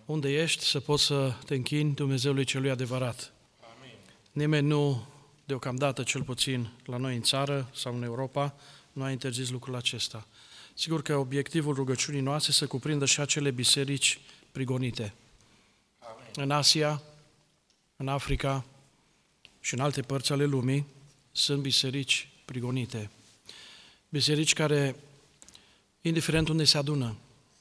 unde ești să poți să te închini Dumnezeului celui adevărat. Amin. Nimeni nu, deocamdată cel puțin la noi în țară sau în Europa, nu a interzis lucrul acesta. Sigur că obiectivul rugăciunii noastre să cuprindă și acele biserici prigonite. Amin. În Asia, în Africa și în alte părți ale lumii sunt biserici prigonite. Biserici care, indiferent unde se adună,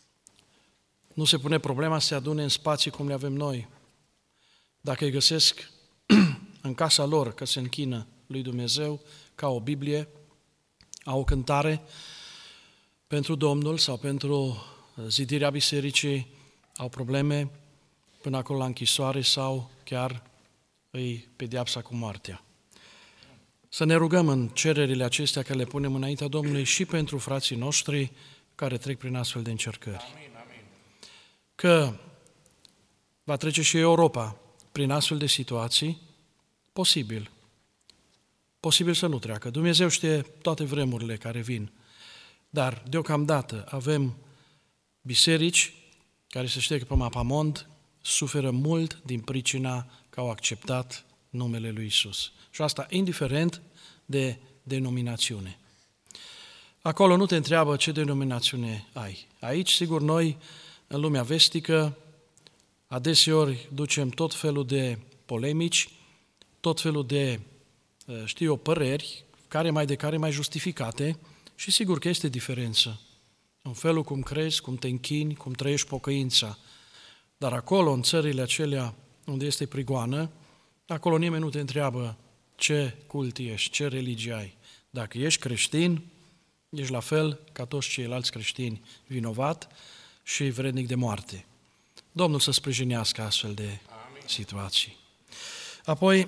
nu se pune problema să se adune în spații cum le avem noi. Dacă îi găsesc în casa lor că se închină lui Dumnezeu, ca o Biblie, au o cântare pentru Domnul sau pentru zidirea bisericii, au probleme până acolo la închisoare sau chiar îi pedeapsa cu moartea. Să ne rugăm în cererile acestea că le punem înaintea Domnului și pentru frații noștri care trec prin astfel de încercări. Amin, amin. Că va trece și Europa prin astfel de situații, posibil. Posibil să nu treacă. Dumnezeu știe toate vremurile care vin. Dar, deocamdată, avem biserici care se știe că pe mapamond suferă mult din pricina că au acceptat numele lui Isus. Și asta indiferent de denominațiune. Acolo nu te întreabă ce denominațiune ai. Aici, sigur, noi, în lumea vestică, adeseori ducem tot felul de polemici, tot felul de, păreri, care mai justificate, și sigur că este diferență în felul cum crezi, cum te închini, cum trăiești pocăința. Dar acolo, în țările acelea unde este prigoană, acolo nimeni nu te întreabă ce cult ești, ce religie ai. Dacă ești creștin, ești la fel ca toți ceilalți creștini, vinovat și vrednic de moarte. Domnul să sprijinească astfel de situații. Apoi,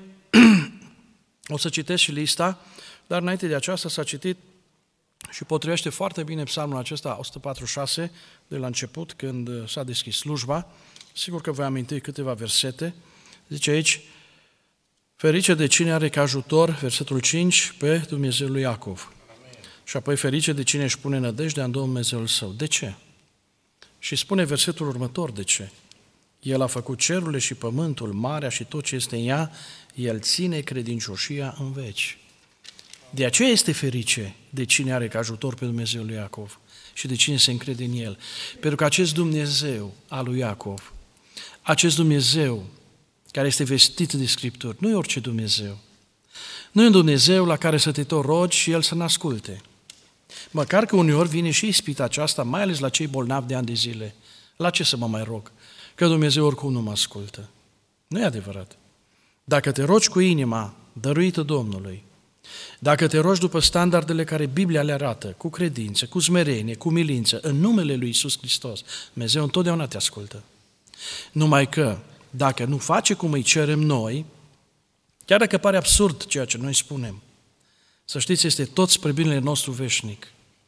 o să citesc și lista, dar înainte de aceasta s-a citit și potrivește foarte bine psalmul acesta, 146, de la început, când s-a deschis slujba. Sigur că voi aminti câteva versete. Zice aici, ferice de cine are ca ajutor, versetul 5, pe Dumnezeul lui Iacov. Amin. Și apoi ferice de cine își pune nădejdea în Domnul Dumnezeul său. De ce? Și spune versetul următor de ce. El a făcut cerurile și pământul, marea și tot ce este în ea, El ține credincioșia în veci. De aceea este ferice de cine are ca ajutor pe Dumnezeul lui Iacov și de cine se încrede în El. Pentru că acest Dumnezeu al lui Iacov, acest Dumnezeu care este vestit de Scripturi, nu e orice Dumnezeu. Nu e un Dumnezeu la care să te tot rogi și El să ne asculte. Măcar că uneori vine și ispita aceasta, mai ales la cei bolnavi de ani de zile. La ce să mă mai rog? Că Dumnezeu oricum nu mă ascultă. Nu e adevărat. Dacă te rogi cu inima dăruită Domnului, dacă te rogi după standardele care Biblia le arată, cu credință, cu smerenie, cu milință, în numele lui Iisus Hristos, Dumnezeu întotdeauna te ascultă. Numai că, dacă nu face cum îi cerem noi, chiar dacă pare absurd ceea ce noi spunem, să știți, este tot spre binele nostru veșnic.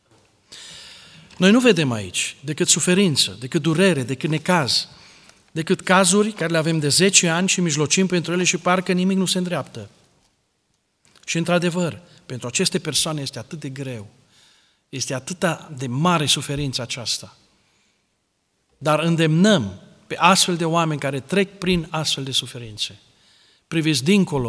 Noi nu vedem aici decât suferință, decât durere, decât necaz, decât cazuri care le avem de 10 ani și mijlocim pentru ele și parcă nimic nu se îndreaptă. Și într-adevăr, pentru aceste persoane este atât de greu, este atât de mare suferința aceasta. Dar îndemnăm pe astfel de oameni care trec prin astfel de suferințe. Priviți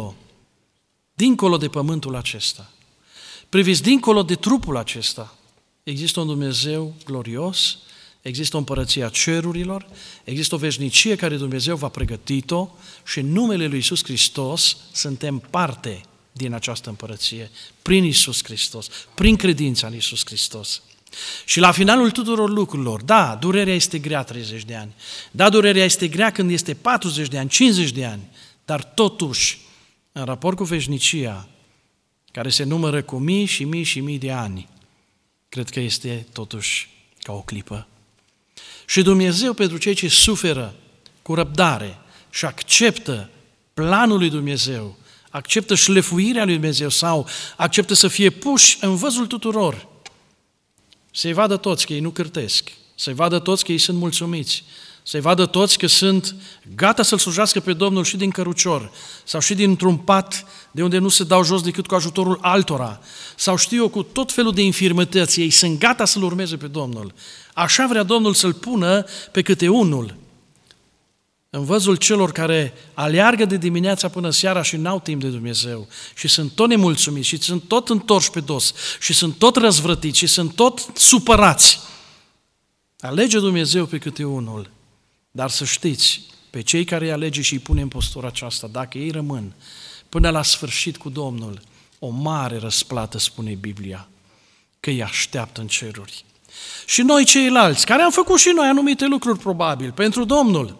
dincolo de pământul acesta. Priviți dincolo de trupul acesta. Există un Dumnezeu glorios, există o împărăție a cerurilor, există o veșnicie care Dumnezeu va pregătit-o și în numele lui Iisus Hristos suntem parte din această împărăție, prin Iisus Hristos, prin credința în Iisus Hristos. Și la finalul tuturor lucrurilor, da, durerea este grea 30 de ani, da, durerea este grea când este 40 de ani, 50 de ani, dar totuși, în raport cu veșnicia, care se numără cu mii și mii și mii de ani, cred că este totuși ca o clipă. Și Dumnezeu, pentru cei ce suferă cu răbdare și acceptă planul lui Dumnezeu, acceptă șlefuirea lui Dumnezeu sau acceptă să fie puși în văzul tuturor, să-i vadă toți că ei nu cârtesc, să-i vadă toți că ei sunt mulțumiți, să-i vadă toți că sunt gata să-L slujească pe Domnul și din cărucior sau și dintr-un pat de unde nu se dau jos decât cu ajutorul altora sau știu eu cu tot felul de infirmități, ei sunt gata să-L urmeze pe Domnul. Așa vrea Domnul să-L pună pe câte unul în văzul celor care aleargă de dimineața până seara și n-au timp de Dumnezeu și sunt tot nemulțumiți și sunt tot întorși pe dos și sunt tot răzvrătiți și sunt tot supărați. Alege Dumnezeu pe câte unul, dar să știți, pe cei care îi alege și îi pune în postura aceasta, dacă ei rămân până la sfârșit cu Domnul, o mare răsplată, spune Biblia, că îi așteaptă în ceruri. Și noi ceilalți, care am făcut și noi anumite lucruri probabil pentru Domnul,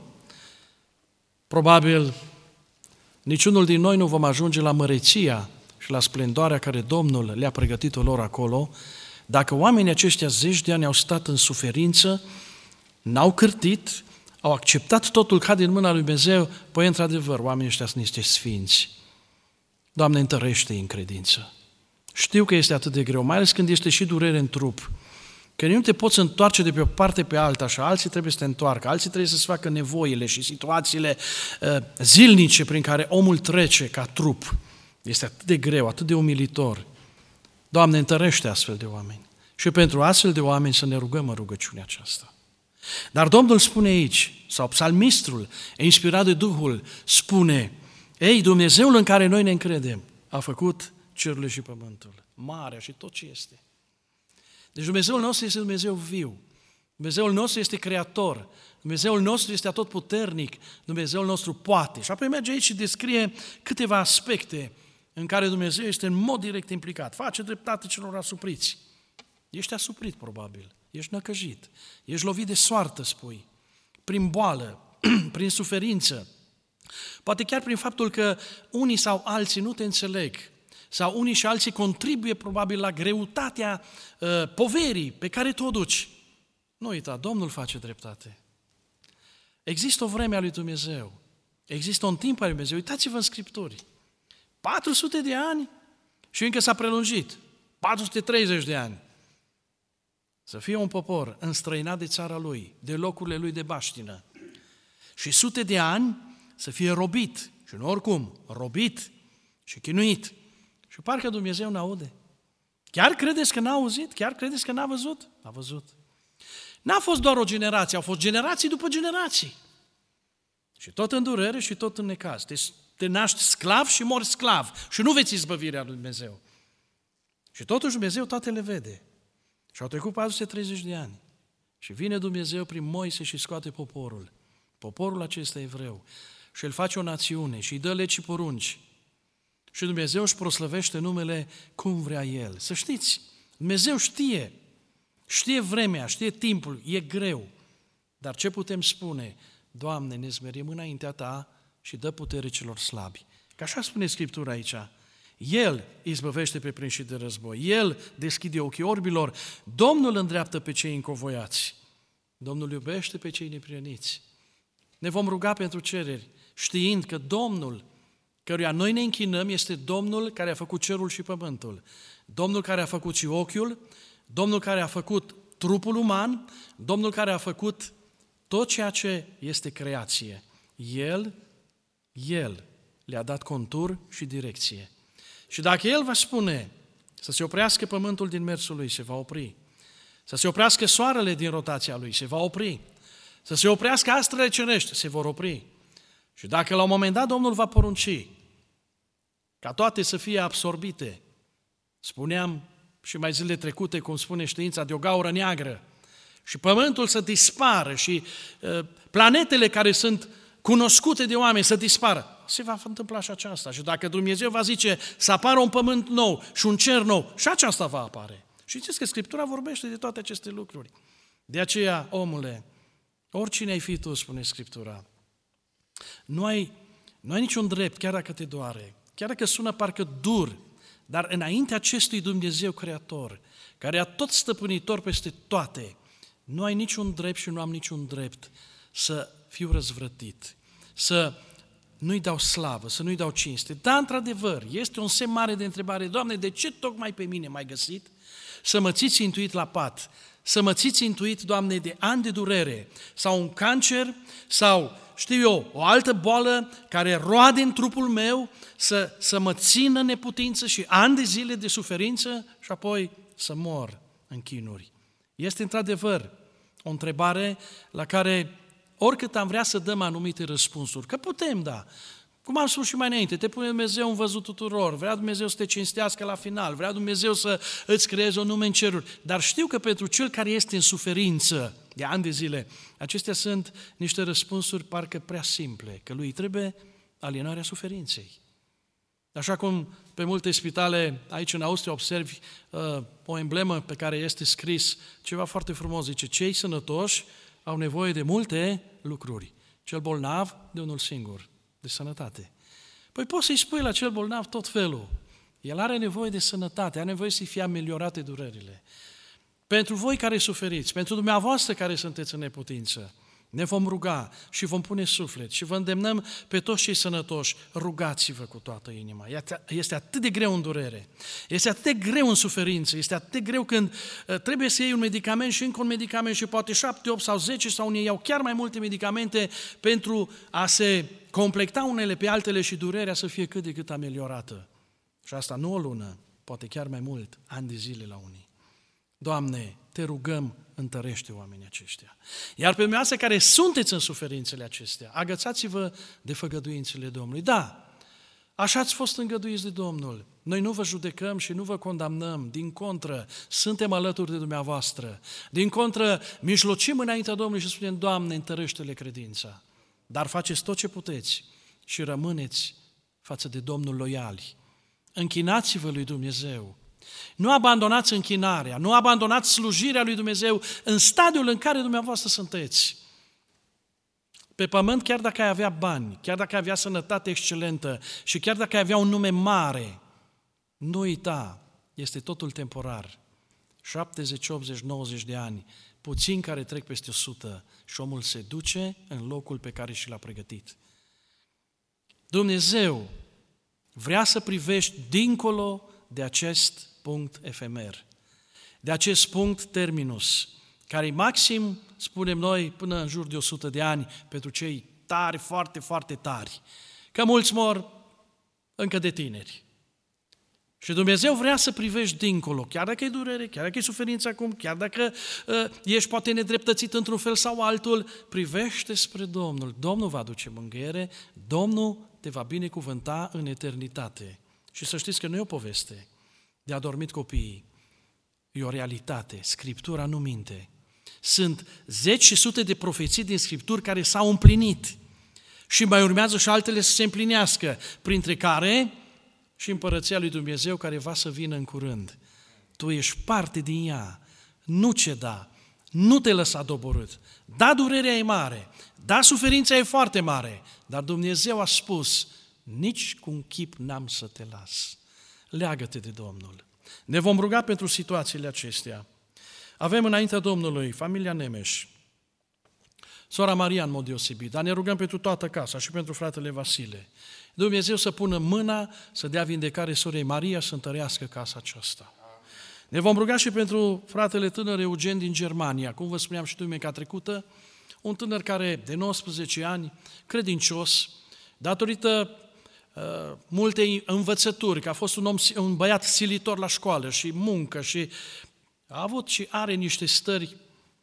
probabil niciunul din noi nu vom ajunge la măreția și la splendoarea care Domnul le-a pregătit-o lor acolo, dacă oamenii aceștia zeci de ani au stat în suferință, n-au cârtit, au acceptat totul ca din mâna lui Dumnezeu, păi într-adevăr, oamenii ăștia sunt niște sfinți. Doamne, întărește-i în credință. Știu că este atât de greu, mai ales când este și durere în trup, că nu te poți întoarce de pe o parte pe alta și alții trebuie să te întoarcă, alții trebuie să-ți facă nevoile și situațiile zilnice prin care omul trece ca trup. Este atât de greu, atât de umilitor. Doamne, întărește astfel de oameni. Și pentru astfel de oameni să ne rugăm în rugăciunea aceasta. Dar Domnul spune aici, sau psalmistrul, inspirat de Duhul, spune, ei, Dumnezeul în care noi ne încredem, a făcut cerurile și pământul, marea și tot ce este. Deci Dumnezeul nostru este Dumnezeu viu, Dumnezeul nostru este creator, Dumnezeul nostru este atotputernic, Dumnezeul nostru poate. Și apoi merge aici și descrie câteva aspecte în care Dumnezeu este în mod direct implicat. Face dreptate celor asupriți. Ești asuprit probabil, ești năcăjit, ești lovit de soartă, spui, prin boală, prin suferință, poate chiar prin faptul că unii sau alții nu te înțeleg, sau unii și alții contribuie probabil la greutatea poverii pe care tu o duci. Nu uita, Domnul face dreptate. Există o vreme a lui Dumnezeu, există un timp al lui Dumnezeu. Uitați-vă în Scripturi. 400 de ani și încă s-a prelungit. 430 de ani. Să fie un popor înstrăinat de țara lui, de locurile lui de baștină. Și sute de ani să fie robit, și nu oricum, robit și chinuit. Și parcă Dumnezeu n-aude. Chiar credeți că n-a auzit? Chiar credeți că n-a văzut? A văzut. N-a fost doar o generație, au fost generații după generații. Și tot în durere și tot în necaz. Te naști sclav și mori sclav și nu veți izbăvirea lui Dumnezeu. Și totuși Dumnezeu toate le vede. Și au trecut 430 de ani. Și vine Dumnezeu prin Moise și scoate poporul. Poporul acesta evreu. Și îl face o națiune și îi dă legi și porunci. Și Dumnezeu își proslăvește numele cum vrea El. Să știți, Dumnezeu știe vremea, știe timpul, e greu. Dar ce putem spune? Doamne, ne smerim înaintea Ta și dă putere celor slabi. Că așa spune Scriptura aici. El izbăvește pe prinși de război, El deschide ochii orbilor, Domnul îndreaptă pe cei încovoiați, Domnul iubește pe cei neprieniți. Ne vom ruga pentru cereri, știind că Domnul, căruia noi ne închinăm, este Domnul care a făcut cerul și pământul, Domnul care a făcut și ochiul, Domnul care a făcut trupul uman, Domnul care a făcut tot ceea ce este creație. El le-a dat contur și direcție. Și dacă El va spune să se oprească pământul din mersul lui, se va opri. Să se oprească soarele din rotația lui, se va opri. Să se oprească astrele cerești, se vor opri. Și dacă la un moment dat Domnul va porunci ca toate să fie absorbite, spuneam și mai zilele trecute, cum spune știința, de o gaură neagră, și pământul să dispară și planetele care sunt cunoscute de oameni să dispară, se va întâmpla și aceasta. Și dacă Dumnezeu va zice să apară un pământ nou și un cer nou, și aceasta va apare. Și știți că Scriptura vorbește de toate aceste lucruri. De aceea, omule, oricine ai fi tu, spune Scriptura, nu ai niciun drept, chiar dacă te doare, chiar dacă sună parcă dur, dar înaintea acestui Dumnezeu Creator, care e tot stăpânitor peste toate, nu ai niciun drept și nu am niciun drept să fiu răzvrătit, să nu-i dau slavă, să nu-i dau cinste. Da, într-adevăr, este un semn mare de întrebare. Doamne, de ce tocmai pe mine m-ai găsit? Să mă țiți intuit la pat, să mă țiți intuit, Doamne, de ani de durere, sau un cancer, sau, știu eu, o altă boală care roade în trupul meu, să mă țină neputință și ani de zile de suferință și apoi să mor în chinuri. Este într-adevăr o întrebare la care oricât am vrea să dăm anumite răspunsuri, că putem da, cum am spus și mai înainte, te pune Dumnezeu în văzut tuturor, vrea Dumnezeu să te cinstească la final, vrea Dumnezeu să îți creeze un nume în ceruri, dar știu că pentru cel care este în suferință de ani de zile, acestea sunt niște răspunsuri parcă prea simple, că lui trebuie alienarea suferinței. Așa cum pe multe spitale aici în Austria observi o emblemă pe care este scris ceva foarte frumos, zice, cei sănătoși au nevoie de multe lucruri, cel bolnav de unul singur, de sănătate. Păi poți să-i spui la cel bolnav tot felul. El are nevoie de sănătate, are nevoie să-i fie ameliorate durerile. Pentru voi care suferiți, pentru dumneavoastră care sunteți în neputință, ne vom ruga și vom pune suflet și vă îndemnăm pe toți cei sănătoși, rugați-vă cu toată inima. Este atât de greu în durere, este atât de greu în suferință, este atât de greu când trebuie să iei un medicament și încă un medicament și poate 7, 8 sau 10 sau unii iau chiar mai multe medicamente pentru a se complecta unele pe altele și durerea să fie cât de cât ameliorată. Și asta nu o lună, poate chiar mai mult, ani de zile la unii. Doamne, te rugăm, întărește oamenii aceștia. Iar pe dumneavoastră care sunteți în suferințele acestea, agățați-vă de făgăduințele Domnului. Da, așa ați fost îngăduiți de Domnul. Noi nu vă judecăm și nu vă condamnăm, din contră, suntem alături de dumneavoastră. Din contră, mijlocim înaintea Domnului și spunem, Doamne, întărește-le credința. Dar faceți tot ce puteți și rămâneți față de Domnul loiali. Închinați-vă lui Dumnezeu. Nu abandonați închinarea, nu abandonați slujirea lui Dumnezeu în stadiul în care dumneavoastră sunteți. Pe pământ, chiar dacă ai avea bani, chiar dacă ai avea sănătate excelentă și chiar dacă ai avea un nume mare, nu uita, este totul temporar. 70, 80, 90 de ani, puțini care trec peste 100 și omul se duce în locul pe care și l-a pregătit. Dumnezeu vrea să privești dincolo de acest punct efemer, de acest punct terminus, care maxim, spunem noi, până în jur de 100 de ani, pentru cei tari, foarte, foarte tari, că mulți mor încă de tineri. Și Dumnezeu vrea să privești dincolo, chiar dacă e durere, chiar dacă e suferință acum, chiar dacă ești poate nedreptățit într-un fel sau altul, privește spre Domnul. Domnul va aduce mângâiere, Domnul te va binecuvânta în eternitate. Și să știți că nu e o poveste de adormit copiii, e o realitate. Scriptura nu minte. Sunt zeci și sute de profeții din Scripturi care s-au împlinit și mai urmează și altele să se împlinească, printre care și împărăția lui Dumnezeu care va să vină în curând. Tu ești parte din ea, nu ceda, nu te lăsa doborât. Da, durerea e mare, da, suferința e foarte mare, dar Dumnezeu a spus, nici cu un chip n-am să te las. Leagă-te de Domnul. Ne vom ruga pentru situațiile acestea. Avem înaintea Domnului familia Nemeș, sora Maria în mod deosebit, dar ne rugăm pentru toată casa și pentru fratele Vasile. Dumnezeu să pună mâna, să dea vindecare sorei Maria, să întărească casa aceasta. Ne vom ruga și pentru fratele tânăr Eugen din Germania, cum vă spuneam și duminica trecută, un tânăr care de 19 ani, credincios, datorită multe învățături, că a fost un băiat silitor la școală și muncă și a avut și are niște stări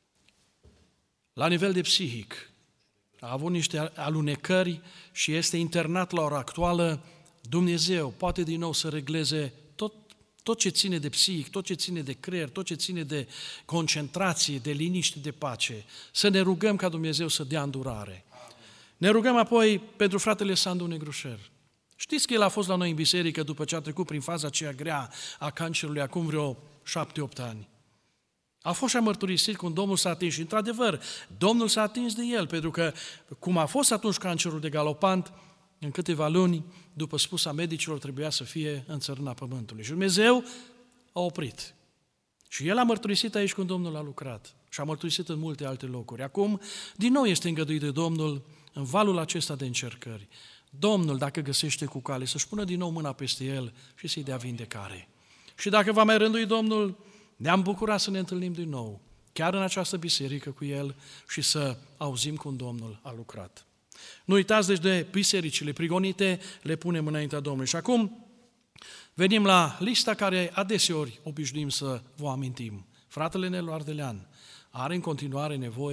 la nivel de psihic. A avut niște alunecări și este internat la ora actuală. Dumnezeu poate din nou să regleze tot ce ține de psihic, tot ce ține de creier, tot ce ține de concentrație, de liniște, de pace. Să ne rugăm ca Dumnezeu să dea îndurare. Ne rugăm apoi pentru fratele Sandu Negrușer. Știți că el a fost la noi în biserică după ce a trecut prin faza aceea grea a cancerului acum vreo 7-8 ani. A fost și a mărturisit cum Domnul s-a atins și, într-adevăr, Domnul s-a atins de el, pentru că, cum a fost atunci cancerul de galopant, în câteva luni, după spusa medicilor, trebuia să fie în țărâna pământului. Și Dumnezeu a oprit. Și el a mărturisit aici cum Domnul a lucrat și a mărturisit în multe alte locuri. Acum, din nou este îngăduit de Domnul în valul acesta de încercări. Domnul, dacă găsește cu cale, să-și pună din nou mâna peste el și să-i dea vindecare. Și dacă va mai rândui Domnul, ne-am bucurat să ne întâlnim din nou, chiar în această biserică cu el și să auzim cum Domnul a lucrat. Nu uitați deci de bisericile prigonite, le punem înaintea Domnului. Și acum venim la lista care adeseori obișnuim să vă amintim. Fratele Nelu Ardelean are în continuare nevoie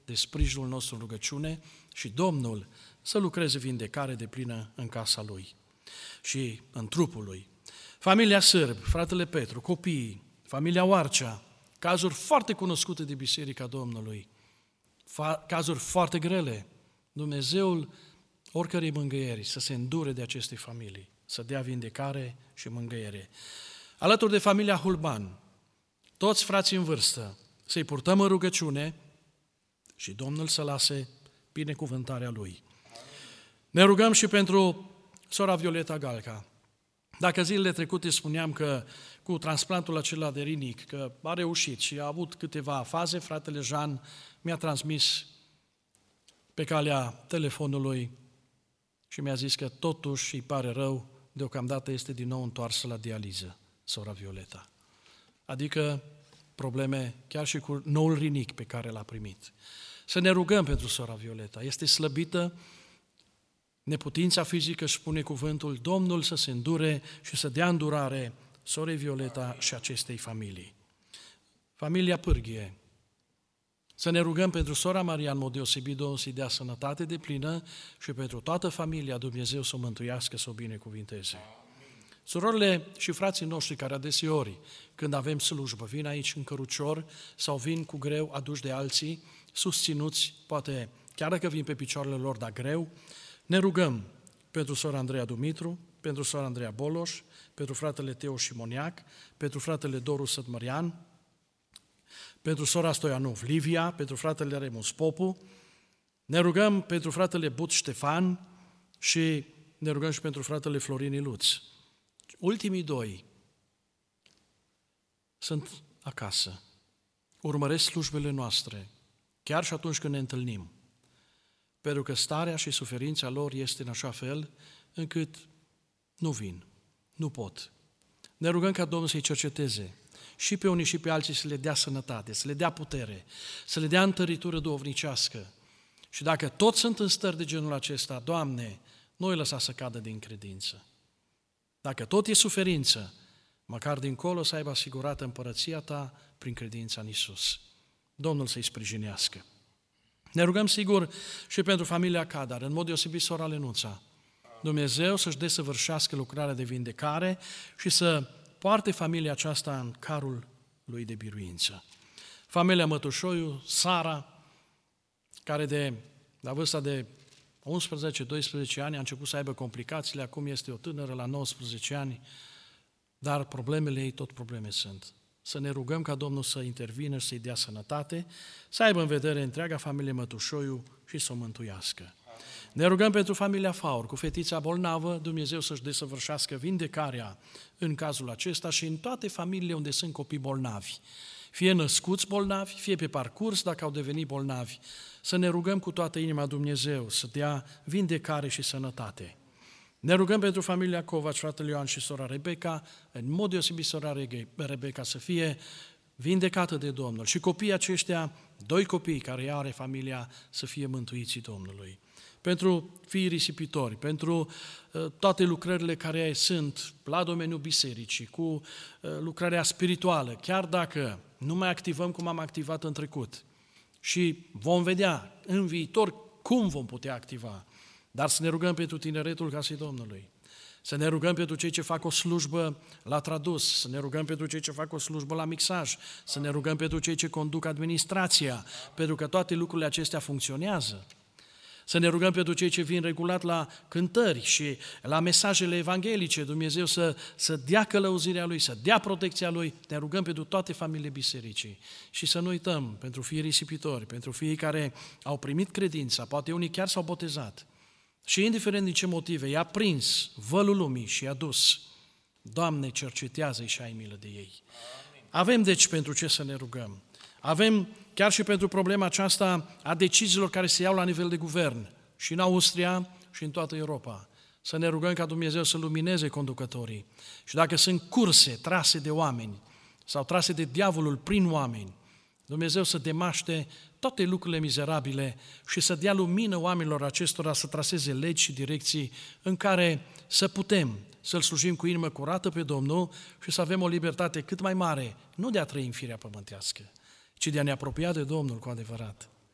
de sprijinul nostru în rugăciune și Domnul să lucreze vindecare deplină în casa lui și în trupul lui. Familia Sârb, fratele Petru, copiii, familia Oarcea, cazuri foarte cunoscute de Biserica Domnului, cazuri foarte grele. Dumnezeul oricărei mângâieri să se îndure de aceste familii, să dea vindecare și mângâiere. Alături de familia Hulban, toți frații în vârstă, să-i purtăm în rugăciune și Domnul să lase binecuvântarea Lui. Ne rugăm și pentru sora Violeta Galca. Dacă zilele trecute spuneam că cu transplantul acela de rinic, că a reușit și a avut câteva faze, fratele Jean mi-a transmis pe calea telefonului și mi-a zis că totuși îi pare rău, deocamdată este din nou întoarsă la dializă, sora Violeta. Adică probleme chiar și cu noul rinic pe care l-a primit. Să ne rugăm pentru sora Violeta. Este slăbită, neputința fizică, spune cuvântul, Domnul să se îndure și să dea îndurare sorei Violeta și acestei familii. Familia Pârghie. Să ne rugăm pentru sora Maria în mod deosebit, Domnul să-i dea sănătate deplină și pentru toată familia Dumnezeu să o mântuiască, să o binecuvinteze. Surorile și frații noștri care adeseori, când avem slujbă, vin aici în cărucior sau vin cu greu aduși de alții, susținuți, poate chiar dacă vin pe picioarele lor, dar greu, ne rugăm pentru sora Andreea Dumitru, pentru sora Andreea Boloș, pentru fratele Teo Șimoniac, pentru fratele Doru Sătmărian, pentru sora Stoianov Livia, pentru fratele Remus Popu, ne rugăm pentru fratele But Ștefan și ne rugăm și pentru fratele Florin Iluț. Ultimii doi sunt acasă, urmăresc slujbele noastre, chiar și atunci când ne întâlnim, pentru că starea și suferința lor este în așa fel încât nu vin, nu pot. Ne rugăm ca Domnul să-i cerceteze și pe unii și pe alții să le dea sănătate, să le dea putere, să le dea întăritură duhovnicească. Și dacă toți sunt în stări de genul acesta, Doamne, nu-i lăsa să cadă din credință. Dacă tot e suferință, măcar dincolo să aibă asigurată împărăția Ta prin credința în Iisus. Domnul să-i sprijinească. Ne rugăm sigur și pentru familia Cadar, în mod deosebit sora Lenuța. Dumnezeu să-și desăvârșească lucrarea de vindecare și să poarte familia aceasta în carul lui de biruință. Familia Mătușoiu, Sara, care la vârsta de 11-12 ani a început să aibă complicațiile, acum este o tânără la 19 ani, dar problemele ei tot probleme sunt. Să ne rugăm ca Domnul să intervină și să-i dea sănătate, să aibă în vedere întreaga familie Mătușoiu și să o mântuiască. Ne rugăm pentru familia Faur, cu fetița bolnavă, Dumnezeu să-și desăvârșească vindecarea în cazul acesta și în toate familiile unde sunt copii bolnavi. Fie născuți bolnavi, fie pe parcurs dacă au devenit bolnavi. Să ne rugăm cu toată inima Dumnezeu să dea vindecare și sănătate. Ne rugăm pentru familia Covaci, fratele Ioan și sora Rebecca, în mod deosebit sora Rebecca să fie vindecată de Domnul. Și copiii aceștia, 2 copii care are familia, să fie mântuiții Domnului. Pentru fiii risipitori, pentru toate lucrările care sunt la domeniul bisericii, cu lucrarea spirituală, chiar dacă nu mai activăm cum am activat în trecut. Și vom vedea în viitor cum vom putea activa. Dar să ne rugăm pentru tineretul casei Domnului, să ne rugăm pentru cei ce fac o slujbă la tradus, să ne rugăm pentru cei ce fac o slujbă la mixaj, să ne rugăm pentru cei ce conduc administrația, pentru că toate lucrurile acestea funcționează. Să ne rugăm pentru cei ce vin regulat la cântări și la mesajele evanghelice, Dumnezeu să dea călăuzirea Lui, să dea protecția Lui. Ne rugăm pentru toate familiile bisericii și să nu uităm pentru fiii risipitori, pentru fiii care au primit credința, poate unii chiar s-au botezat. Și indiferent din ce motive, i-a prins vălul lumii și i-a dus. Doamne, cercetează-i și ai milă de ei. Avem deci pentru ce să ne rugăm. Avem chiar și pentru problema aceasta a deciziilor care se iau la nivel de guvern, și în Austria și în toată Europa. Să ne rugăm ca Dumnezeu să lumineze conducătorii. Și dacă sunt curse trase de oameni sau trase de diavolul prin oameni, Dumnezeu să demaște toate lucrurile mizerabile și să dea lumină oamenilor acestora să traseze legi și direcții în care să putem să-L slujim cu inimă curată pe Domnul și să avem o libertate cât mai mare, nu de a trăi în firea pământească, ci de a ne apropia de Domnul cu adevărat.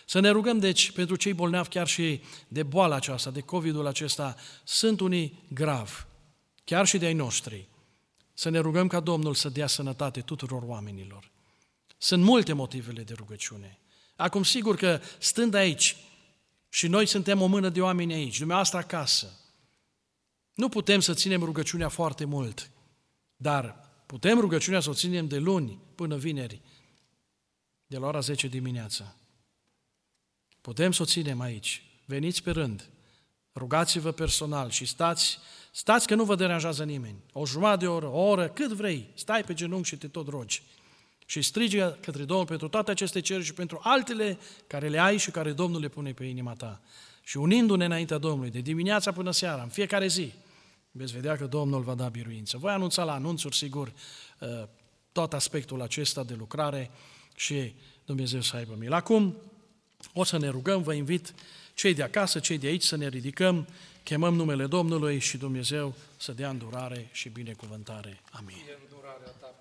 Să ne rugăm, deci, pentru cei bolnavi chiar și de boala aceasta, de COVID-ul acesta. Sunt unii grav, chiar și de-ai noștri. Să ne rugăm ca Domnul să dea sănătate tuturor oamenilor. Sunt multe motivele de rugăciune. Acum, sigur că stând aici, și noi suntem o mână de oameni aici, dumneavoastră acasă, nu putem să ținem rugăciunea foarte mult, dar putem rugăciunea să o ținem de luni până vineri, de la ora 10 dimineața. Putem să o ținem aici. Veniți pe rând, rugați-vă personal și stați că nu vă deranjează nimeni. O jumătate de oră, o oră, cât vrei, stai pe genunchi și te tot rogi. Și strigă către Domnul pentru toate aceste cereri și pentru altele care le ai și care Domnul le pune pe inima ta. Și unindu-ne înaintea Domnului, de dimineața până seara, în fiecare zi, veți vedea că Domnul va da biruință. Voi anunța la anunțuri, sigur, tot aspectul acesta de lucrare și Dumnezeu să aibă milă. Acum o să ne rugăm, vă invit cei de acasă, cei de aici să ne ridicăm, chemăm numele Domnului și Dumnezeu să dea îndurare și binecuvântare. Amin.